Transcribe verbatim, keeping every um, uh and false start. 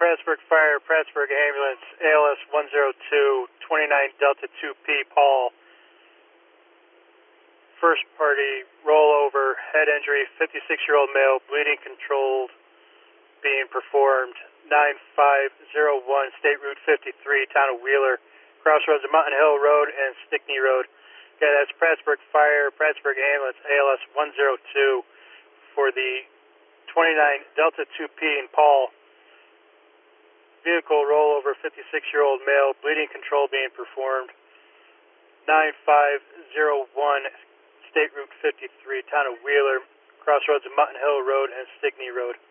Prattsburg Fire, Prattsburg Ambulance, A L S one zero two, twenty-nine Delta two P, Paul. First party, rollover, head injury, fifty-six-year-old male, bleeding controlled, being performed. nine five zero one, State Route fifty-three, Town of Wheeler, crossroads of Mountain Hill Road and Stickney Road. Okay, that's Prattsburg Fire, Prattsburg Ambulance, A L S one zero two for the twenty-nine Delta two P in Paul. Vehicle rollover, fifty-six-year-old male, bleeding control being performed. nine five zero one, State Route fifty-three, Town of Wheeler, crossroads of Mutton Hill Road and Stickney Road.